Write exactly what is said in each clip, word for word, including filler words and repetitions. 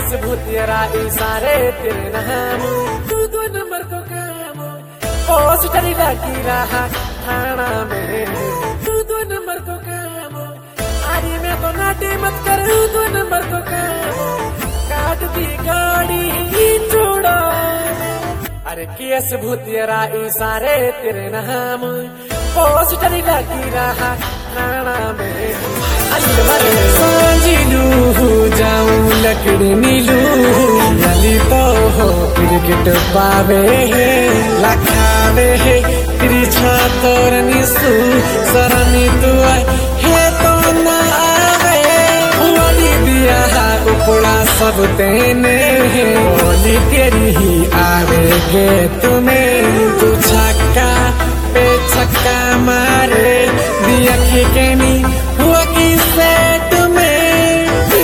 केस भूत तेरा इशारे तेरे नाम तू दो नंबर को काम पोस्टर लगी रहा थाना में तू दो नंबर को काम अरे मैं तो नाटी मत कर दो नंबर को काम काट दी गाड़ी छोड़ा अरे केस भूत तेरा इशारे तेरे नाम पोस्टर लगी रहा थाना में सांझिलू जाऊं लकड़ी नीलू अली तो हो क्रिकेट पावे है लखावे है तिरछा तोर निसू सरनी तू है तो ना आवे होली दिया उपड़ा सब तेने होली तेरी ही आवेगे तुम्हें तू छक्का पे छक्का मारे दिया खिकेनी हुआ की सेट में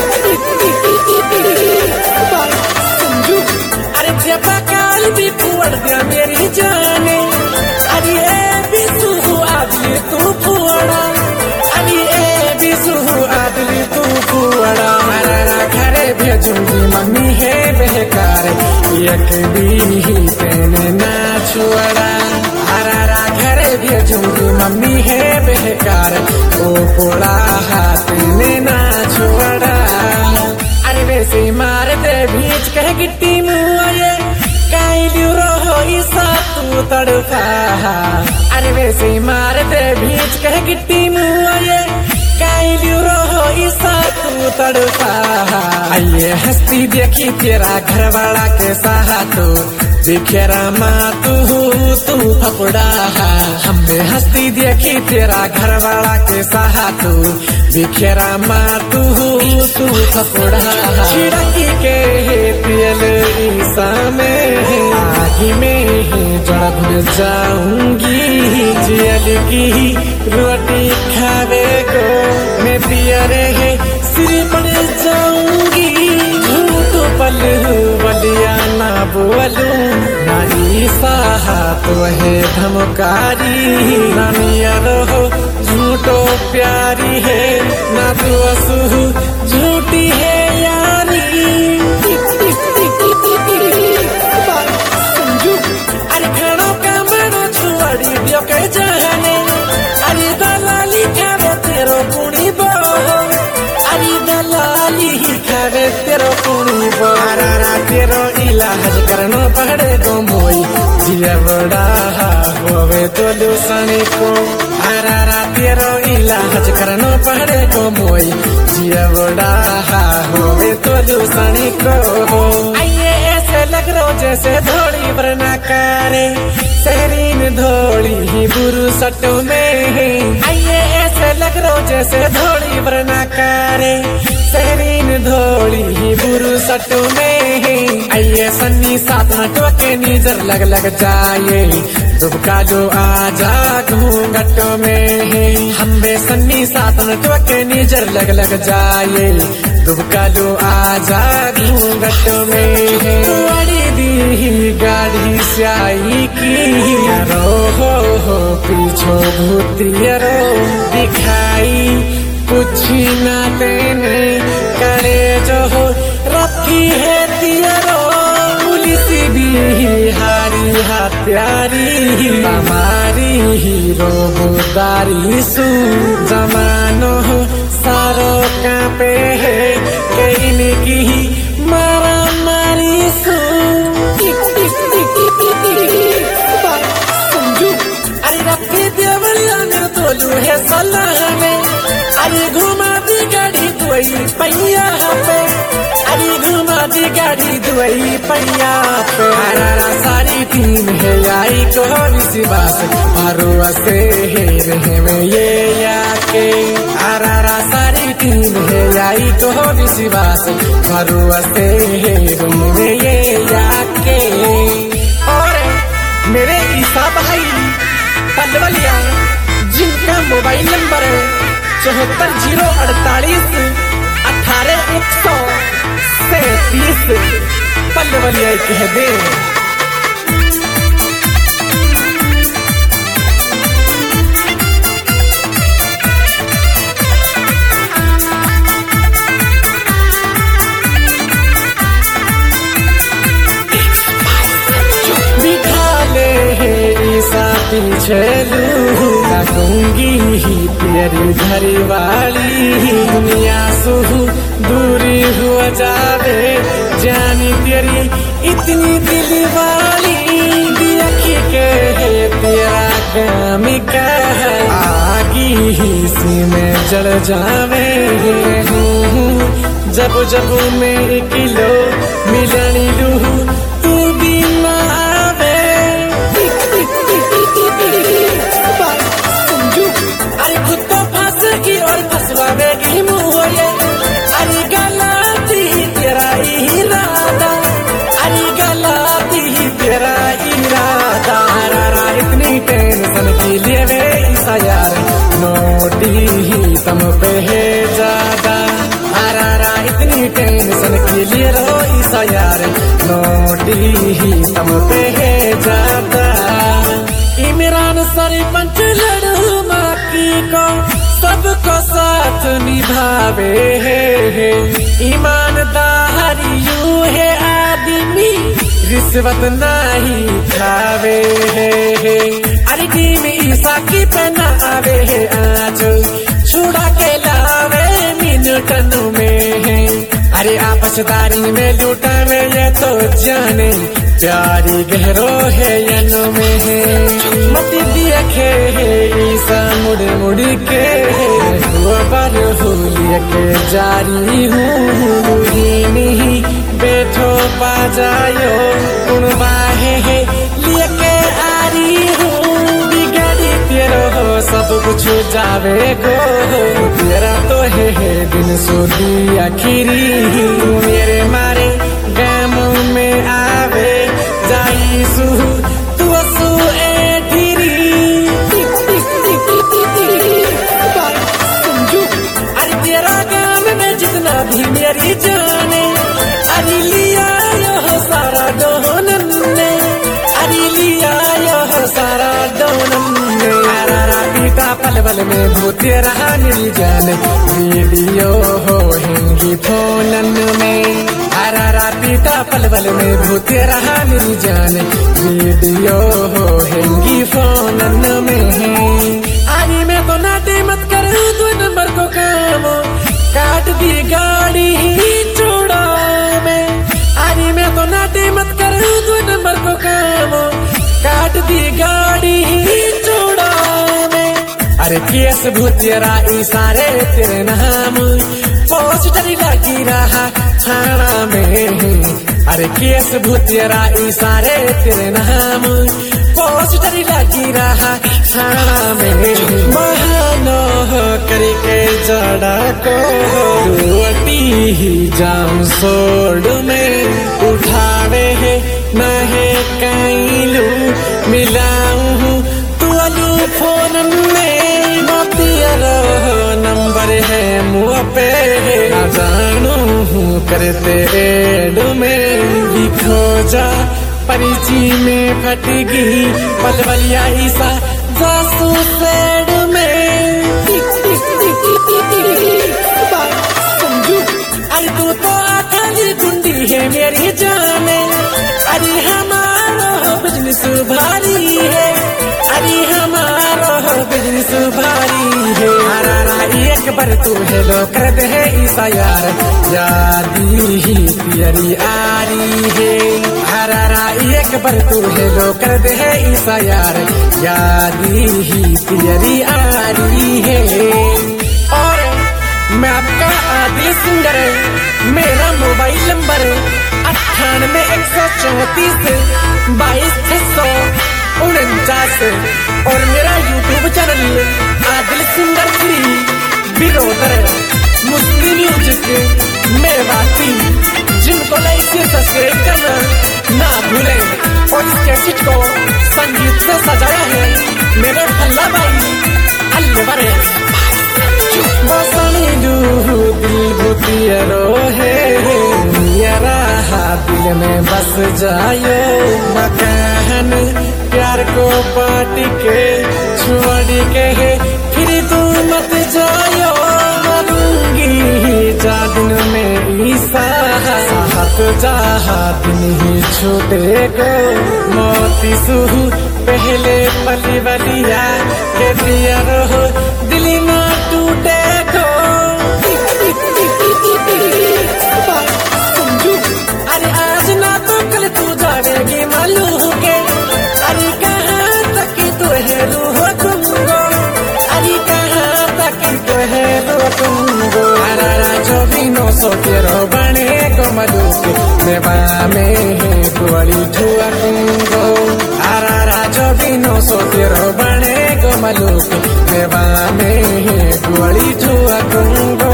अरे जबा काल भी फुड़ दिया मेरी जाने अरे ए बिसु आदमी तू फुड़ा अरे ए बिसु आदमी तू फुड़ा हमारा घरे भेजूंगी मम्मी है बेकार एक भी तेने ना छुड़ा हमारा घरे भेजूंगी मम्मी है बेकार ओ पोड़ा हाथ ने ना छोड़ा अरे वैसे मार दे बीच कह गिट्टी मुआये काइलू रहो इसा तू तड़पा अरे वैसे मार दे बीच कह गिट्टी मुआये काइलू रहो इसा तू तड़पा आइए हस्ती देखी तेरा घर वाला कैसा तो बिखेरा माँ तू तू फपड़ा हमने हस्ती देखी तेरा घर वाला कैसा तू बिखेरा माँ तू तू फपड़ा छिड़की के तेल ईसा में आगे में जड़ भूल जाऊंगी जियल की रोटी खावे को मैं पियरे है सिर पड़ जाऊंगी झूठ पल बलिया ना बोलू नानी साहा तो है धमकारी नानिया रहो झूठो प्यारी है ना तू असू झूठी है यारी अरे खानो का मनो छुआड़ी दियो के जाने अरे दलाली खावे तेरो पुणी बो अरे दलाली खावे तेरो पुणी बो अरारा तेरो इलाज करनो पड़े गो मोई जिया बड़ा होवे तो लुसानी को अरारा तेरो इलाज करनो पड़े गो मोई जिया बड़ा होवे तो लुसानी को आइए ऐसे लग रो जैसे धोड़ी वरना करे सहरीन धोड़ी ही बुरु सटो में आइए ऐसे लग रो जैसे धोड़ी वरना करे सहरीन धोड़ी ही बुरु सटो में आइए सन्नी साथ नटो के नीजर लग लग जाए दुबका जो आजा घूंघटो में हम बे सन्नी साथ नटो के नीजर लग लग जाए दुबका जो आजा घूंघटो में बड़ी दी गाड़ी स्याही की रो हो हो पीछो भूतियरो दिखाई कुछ ना देने करे जो हो रखी है तियरो पुलिस भी हारी हत्यारी हमारी हीरो बुदारी सू जमानो सारो कांपे है कहीं की मारा मारी सू अरे रखी देवलिया में तोलू है सलाह में अरे घुमा दी गाड़ी दुई पैया पे अरे घुमा दी गाड़ी दुई पैया पे हरारा सारी टीम है आई को विश्वास मारुआ से है रहे में ये याके हरारा सारी टीम है आई को विश्वास मारुआ से है रहे में ये याके और मेरे ईसा भाई पलवलिया जिनका मोबाइल नंबर चौहत्तर जीरो अड़तालीस अठारह एक सौ सैतीस पलवलिया कह दे। पीछे लू लगूंगी तेरी घर वाली दुनिया से दूरी हुआ जावे जानी तेरी इतनी दिल वाली देखी के तेरा काम का आगी सी में जल जावे जब जब मैं किलो मिलनी लू तू भी ना आवे अरे खुद तो फंस की और फंसवावेगी मुझे अरे गलती तेरा इरादा अरे गलती तेरा इरादा रा इतनी टेंशन की लिए वे ऐसा यार नोटी ही तुम पे है ज्यादा रा इतनी टेंशन के लिए रो ऐसा यार नोटी ही तुम पे है ज्यादा इमरान सरपंच लड़ू माकी को सबको साथ निभावे है ईमानदारी यू है आदमी रिश्वत नहीं खावे है अरे टीम ईसा की पहना आवे है आज छुड़ा के लावे मिनटन में है अरे आपसदारी में लूटा में ये तो जाने प्यारी गहरो है यन में है मत देखे है ईसा मुड़ मुड़ के वो बार होलिया के जारी हूँ नहीं बैठो पा जायो उन बाहे है लेके आ रही हूँ बिगड़ी तेरो हो सब कुछ जावे गो तेरा तो है, है दिन सोदी आखिरी मेरे मारे गम में आवे जाई सू तू सू ए धीरी अरे तेरा गम में जितना भी मेरी जाने अरे लिया यो सारा दोनन ने अरे लिया यो सारा दोनन ने आरा पीटा पल पल में भूते रहा मेरी जान वीडियो हो हिंगी फोनन में आरा पीटा पल पल में भूते रहा मेरी जान वीडियो हो हिंगी फोनन में अरे मैं तो नाटे मत कर दो नंबर को काम काट दी गाड़ी चूड़ा में अरे मैं तो नाटे मत कर दो नंबर को काम काट दी गाड़ी चूड़ा में अरे केस भूतेरा इशारे तेरे नाम पोस्टर लगी रहा थाना में अरे केस भूतेरा इशारे तेरे नाम पोस्टर लगी रहा थाना में महानो करके जड़ा को रोटी जाम सोड़ में उठावे है मैं कैलू मिलाऊं तुअलू फोन में मोतियरो नंबर है मुँह पे ना जानू करते एड में लिखो जा परिची में फट गई पलवलिया ईसा जासू सेड में अरे तू तो अकेली गुंडी है मेरी जाने अरे हमारा बिजनेस भारी है अरे हमारा बिजनेस भारी है हरारा एक बार तू हेलो कर दे है ईसा यार यादी ही प्यारी आ रही है हरारा एक बार तू हेलो कर दे है ईसा यार यादी ही प्यारी आ रही है और मैं आपका आदिल सिंगर मेरा मोबाइल नंबर अट्ठानवे एक सौ चौतीस बाईस छह सौ उनचास और मेरा YouTube channel Adil singer three brother Muslim music Mewati जिनको लाइक से सब्सक्राइब करना ना भूले और इस कैसेट को संगीत से सजाया है मेरे भल्ला भाई अल्लाह बसनी दू दिल भूतियरो है मेरा दिल में बस जायो मकान प्यार को बांट के छोड़ के फिर तू मत जायो मरूंगी जा दिन में ईसा साथ जा हाथ नहीं छूटे को मोती सुहू पहले पली बलिया के दिया रहो दिल ना टूटे को समझू अरे आज ना तो कल तू जानेगी मालूम के अरे कहाँ तक तो है रूह तुमको अरे कहाँ तक तो है रूह तुमको अरे जो भी नो सो तेरो बने को मलूक मेवा में है गुआड़ी छुआ तुमको अरे जो भी नो सो तेरो बने को मलूक मेवा में है गुआड़ी छुआ तुमको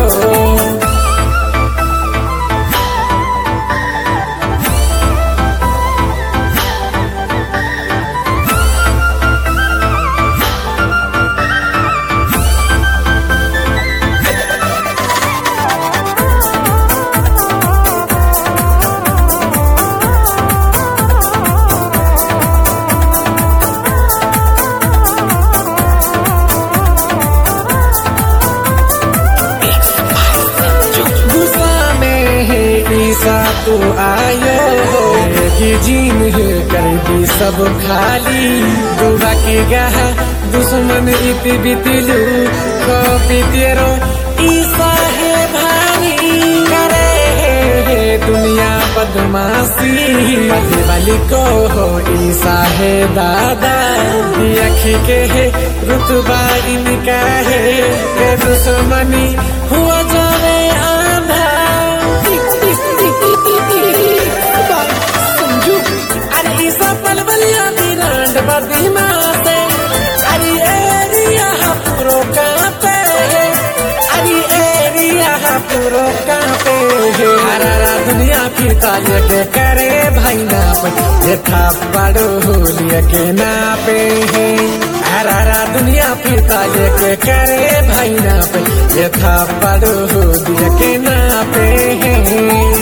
तू आयो हो की जीन है कर दी सब खाली दुआ की गहा दुश्मन इत बितलू कॉपी तेरो ईसा है भानी करे है दुनिया बदमाशी मजे वाली को हो ईसा है दादा अखी के है रुतबा इनका है के दुश्मनी हुआ जावे आंधा बदीमाते अरे एरिया पूरो कांपे अरे एरिया पूरो कांपे हरारा दुनिया फिरता लेके करे भाई ना पे ये था बड़ो होलिया के नापे है हरारा दुनिया फिरता लेके करे भाई ना पे ये था बड़ो होलिया के नापे है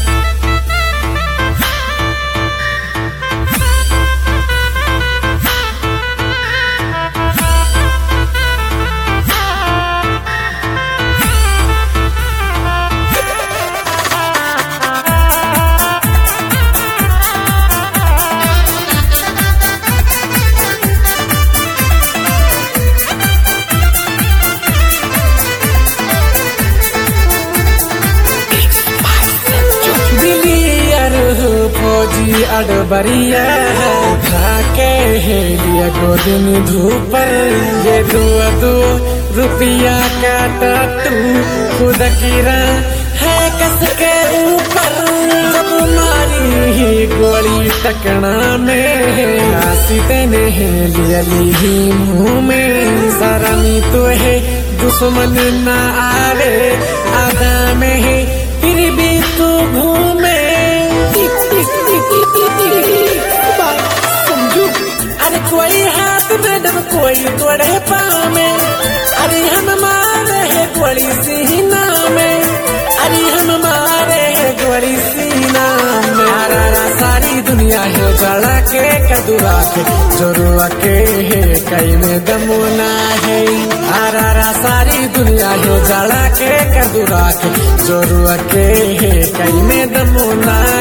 फौजी अडबरिया खाके हेलिया गोदिन धूपर ये दुआ दो रुपया का टट्टू खुद गिरा है कस के ऊपर जब मारी ही गोली टकना में आसी तेने हेलिया ली मुँह में सरानी तो है दुश्मन ना आवे आधा में है फिर भी तू घूमे समझू अरे कोई हाथ में डब कोई तोड़े पाँव में अरे हम मारे है गोली सीना में अरे हम मारे है गोली सीना में अरे सारी दुनिया है जला के कदुआ के जोरुआ के है कई में दमुना है अरे सारी दुनिया है जला के कदुआ के जोरुआ के है कई में दमुना